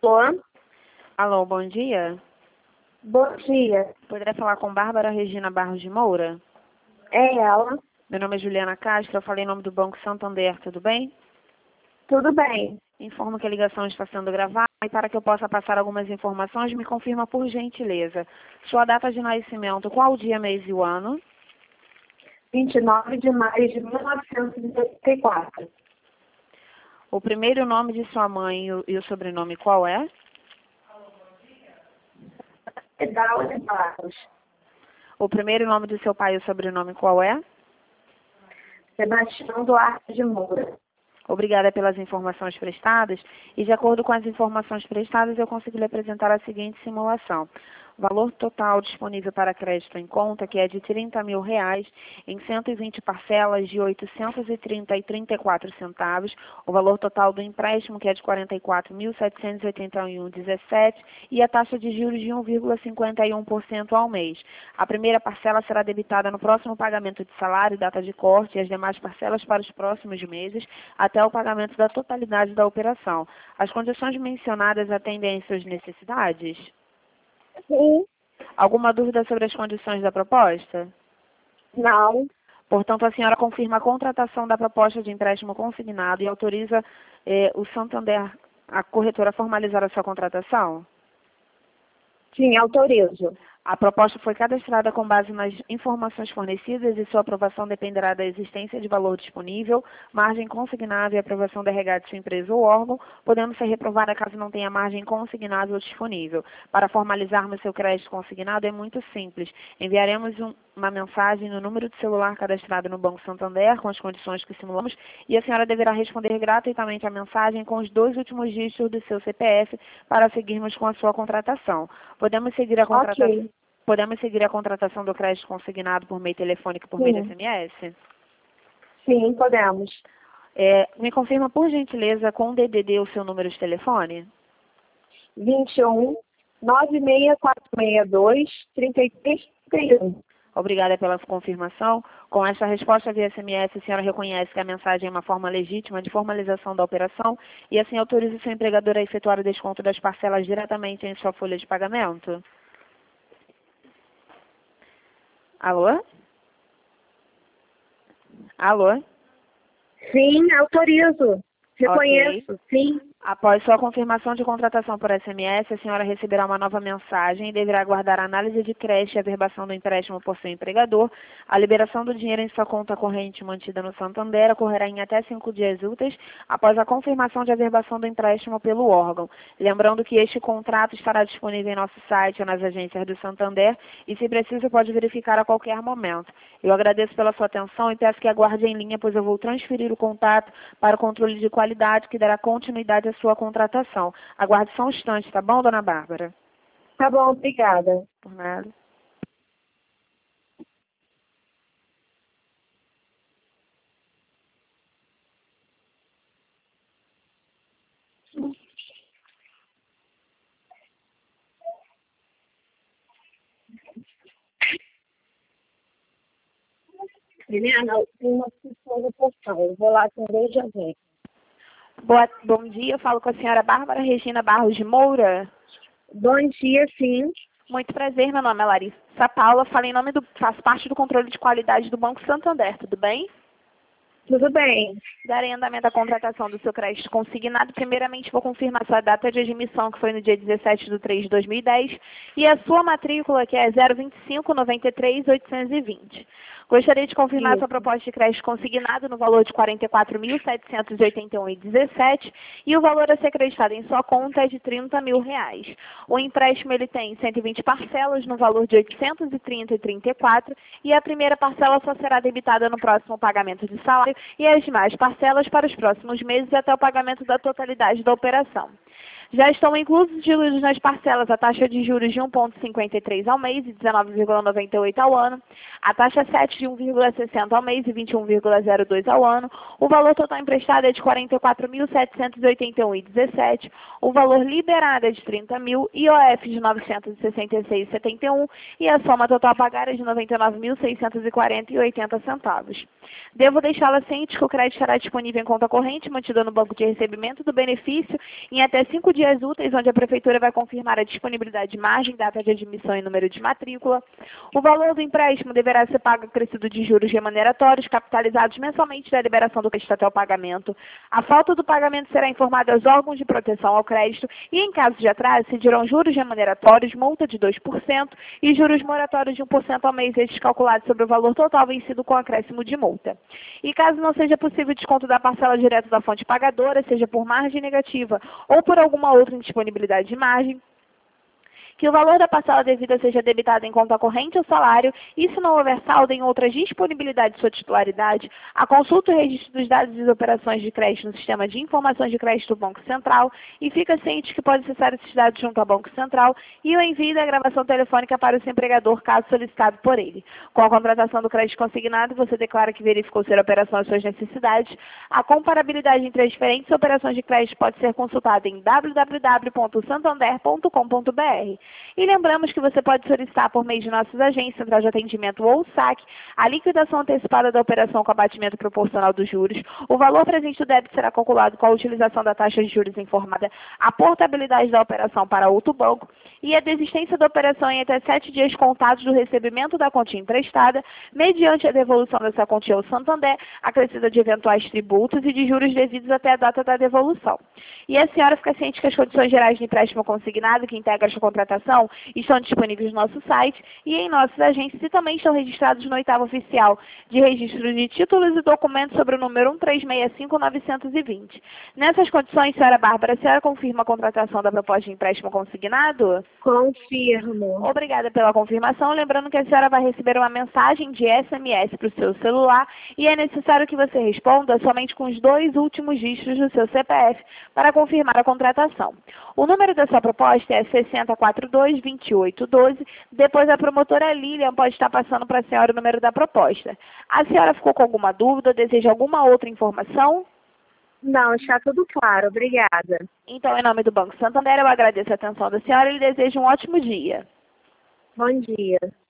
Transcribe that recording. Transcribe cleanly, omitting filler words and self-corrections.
Alô? Alô, bom dia. Bom dia. Poderia falar com Bárbara Regina Barros de Moura? É ela? Meu nome é Juliana Castro, eu falei em nome do Banco Santander, tudo bem? Tudo bem. Informo que a ligação está sendo gravada e para que eu possa passar algumas informações, me confirma por gentileza. Sua data de nascimento, qual o dia, mês e o ano? 29 de maio de 1984. O primeiro nome de sua mãe e o sobrenome qual é? Pedal de Barros. O primeiro nome de seu pai e o sobrenome qual é? Sebastião Duarte de Moura. Obrigada pelas informações prestadas e, de acordo com as informações prestadas, eu consigo lhe apresentar a seguinte simulação. O valor total disponível para crédito em conta, que é de R$30 mil, em 120 parcelas de R$ 830,34. O valor total do empréstimo, que é de R$ 44.781,17, e a taxa de juros de 1,51% ao mês. A primeira parcela será debitada no próximo pagamento de salário, data de corte, e as demais parcelas para os próximos meses, até o pagamento da totalidade da operação. As condições mencionadas atendem às suas necessidades? Sim. Alguma dúvida sobre as condições da proposta? Não. Portanto, a senhora confirma a contratação da proposta de empréstimo consignado e autoriza o Santander, a corretora, a formalizar a sua contratação? Sim, autorizo. A proposta foi cadastrada com base nas informações fornecidas e sua aprovação dependerá da existência de valor disponível, margem consignável e aprovação da RH de sua empresa ou órgão, podendo ser reprovada caso não tenha margem consignável disponível. Para formalizarmos seu crédito consignado é muito simples. Enviaremos uma mensagem no número de celular cadastrado no Banco Santander com as condições que simulamos e a senhora deverá responder gratuitamente a mensagem com os 2 últimos dígitos do seu CPF para seguirmos com a sua contratação. Podemos seguir a contratação. Ok. Podemos seguir a contratação do crédito consignado por meio telefônico e por meio de Sim. SMS? Sim, podemos. Me confirma, por gentileza, com o DDD o seu número de telefone? 21 96462 3331. Obrigada pela confirmação. Com essa resposta via SMS, a senhora reconhece que a mensagem é uma forma legítima de formalização da operação e assim autoriza o seu empregador a efetuar o desconto das parcelas diretamente em sua folha de pagamento? Alô? Alô? Sim, autorizo. Reconheço. Sim. Após sua confirmação de contratação por SMS, a senhora receberá uma nova mensagem e deverá aguardar a análise de crédito e a averbação do empréstimo por seu empregador. A liberação do dinheiro em sua conta corrente mantida no Santander ocorrerá em até 5 dias úteis após a confirmação de averbação do empréstimo pelo órgão. Lembrando que este contrato estará disponível em nosso site ou nas agências do Santander e, se preciso, pode verificar a qualquer momento. Eu agradeço pela sua atenção e peço que aguarde em linha, pois eu vou transferir o contato para o controle de qualidade que dará continuidade à sua contratação. Aguarde só um instante, tá bom, dona Bárbara? Tá bom, obrigada. Por nada. Helena, tem uma pessoa do portão. Eu vou lá atender e já vem. Bom dia, eu falo com a senhora Bárbara Regina Barros de Moura. Bom dia, sim. Muito prazer, meu nome é Larissa Paula, faço parte do controle de qualidade do Banco Santander, tudo bem? Tudo bem. Darei andamento à contratação do seu crédito consignado. Primeiramente, vou confirmar sua data de admissão, que foi no dia 17/3/2010, e a sua matrícula, que é 025-93-820. Gostaria de confirmar sua proposta de crédito consignado no valor de R$ 44.781,17 e o valor a ser acreditado em sua conta é de R$ 30 mil. O empréstimo ele tem 120 parcelas no valor de R$ 830,34 e a primeira parcela só será debitada no próximo pagamento de salário e as demais parcelas para os próximos meses até o pagamento da totalidade da operação. Já estão inclusos diluídos nas parcelas a taxa de juros de 1,53 ao mês e 19,98 ao ano, a taxa 7 de 1,60 ao mês e 21,02 ao ano, o valor total emprestado é de R$ 44.781,17, o valor liberado é de R$ 30 mil, IOF de R$ 966,71 e a soma total a pagar é de R$ 99.640,80. Devo deixá-la ciente que o crédito estará disponível em conta corrente mantida no banco de recebimento do benefício em até 5 dias dias úteis, onde a Prefeitura vai confirmar a disponibilidade de margem, data de admissão e número de matrícula. O valor do empréstimo deverá ser pago acrescido de juros remuneratórios, capitalizados mensalmente da liberação do crédito até o pagamento. A falta do pagamento será informada aos órgãos de proteção ao crédito e, em caso de atraso, se dirão juros remuneratórios, multa de 2% e juros moratórios de 1% ao mês, estes calculados sobre o valor total vencido com acréscimo de multa. E caso não seja possível desconto da parcela direta da fonte pagadora, seja por margem negativa ou por alguma outra indisponibilidade de margem, que o valor da parcela devida seja debitado em conta corrente ou salário, e se não houver saldo em outras disponibilidades de sua titularidade, a consulta e o registro dos dados das operações de crédito no Sistema de Informações de Crédito do Banco Central, e fica ciente que pode acessar esses dados junto ao Banco Central, e o envio da gravação telefônica para o seu empregador, caso solicitado por ele. Com a contratação do crédito consignado, você declara que verificou ser a operação às suas necessidades. A comparabilidade entre as diferentes operações de crédito pode ser consultada em www.santander.com.br. E lembramos que você pode solicitar por meio de nossas agências, Central de Atendimento ou SAC, a liquidação antecipada da operação com abatimento proporcional dos juros. O valor presente do débito será calculado com a utilização da taxa de juros informada, a portabilidade da operação para outro banco e a desistência da operação em até 7 dias contados do recebimento da quantia emprestada, mediante a devolução dessa quantia ao Santander, acrescida de eventuais tributos e de juros devidos até a data da devolução. E a senhora fica ciente que as condições gerais de empréstimo consignado que integra esta contratação estão disponíveis no nosso site e em nossas agências, e também estão registrados no 8º Oficial de Registro de Títulos e Documentos sobre o número 1365920. Nessas condições, senhora Bárbara, a senhora confirma a contratação da proposta de empréstimo consignado? Confirmo. Obrigada pela confirmação. Lembrando que a senhora vai receber uma mensagem de SMS para o seu celular e é necessário que você responda somente com os 2 últimos dígitos do seu CPF para confirmar a contratação. O número da sua proposta é 6042-2812. Depois a promotora Lilian pode estar passando para a senhora o número da proposta. A senhora ficou com alguma dúvida? Deseja alguma outra informação? Não, está tudo claro. Obrigada. Então, em nome do Banco Santander, eu agradeço a atenção da senhora e lhe desejo um ótimo dia. Bom dia.